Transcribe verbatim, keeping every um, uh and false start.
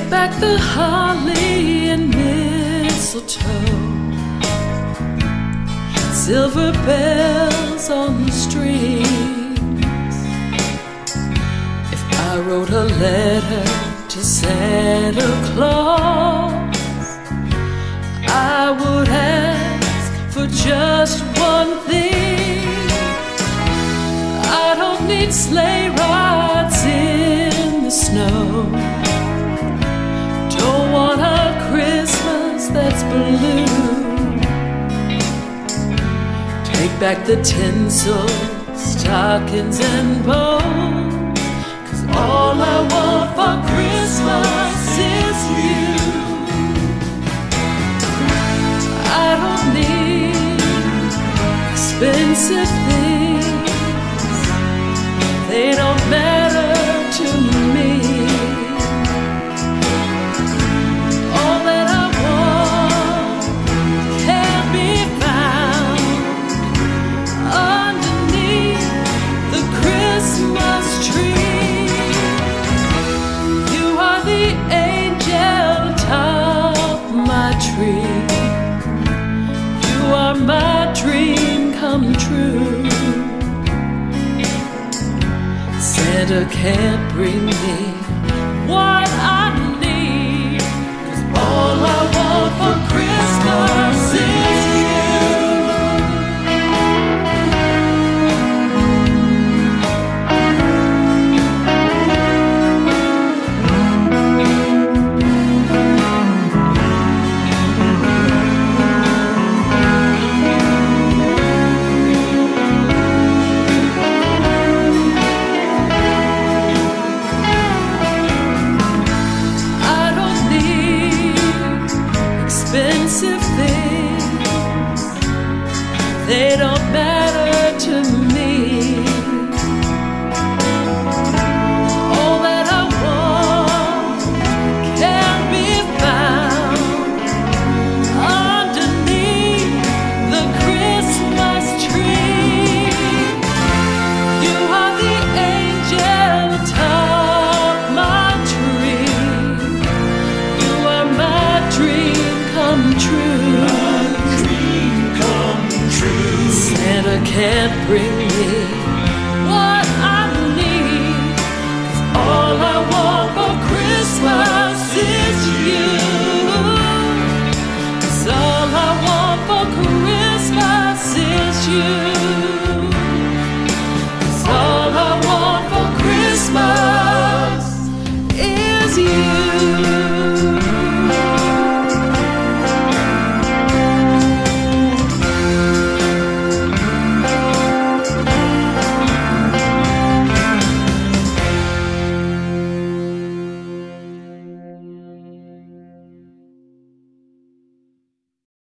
Take back the holly and mistletoe, silver bells on the strings. If I wrote a letter to Santa Claus, I would ask for just one thing. I don't need sleigh rides in the snow, don't want a Christmas that's blue. Take back the tinsel, stockings and bows, 'cause all I want for Christmas is you. I don't need expensive things, they don't matter to me. All that I want can be found underneath the Christmas tree. You are the angel atop my tree. You are my dream come true. Santa can't bring me what I need, 'cause all I want for Christmas is you. Expensive things, they don't matter to me. All that I want can be found underneath the Christmas tree. You are the angel atop my tree. You are my dream come true. My dream come true. Santa can't bring me